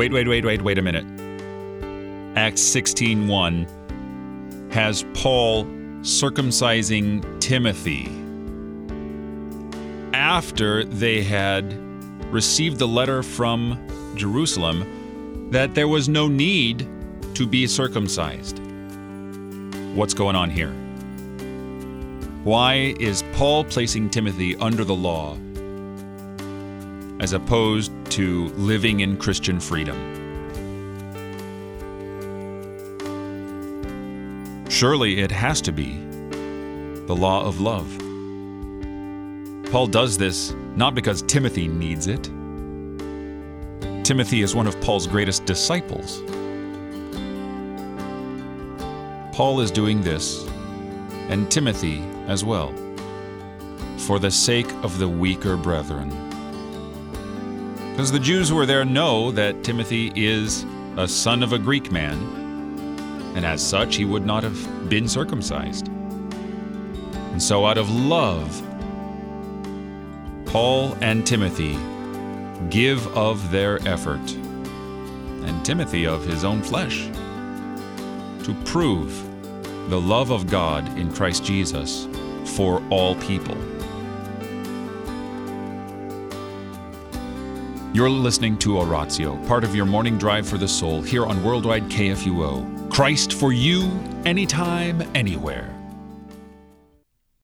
Wait a minute. Acts 16:1 has Paul circumcising Timothy after they had received the letter from Jerusalem that there was no need to be circumcised. What's going on here? Why is Paul placing Timothy under the law as opposed to living in Christian freedom? Surely it has to be the law of love. Paul does this not because Timothy needs it. Timothy is one of Paul's greatest disciples. Paul is doing this, and Timothy as well, for the sake of the weaker brethren. Because the Jews who are there know that Timothy is a son of a Greek man, and as such he would not have been circumcised. And so out of love, Paul and Timothy give of their effort, and Timothy of his own flesh, to prove the love of God in Christ Jesus for all people. You're listening to Oratio, part of your morning drive for the soul here on Worldwide KFUO. Christ for you, anytime, anywhere.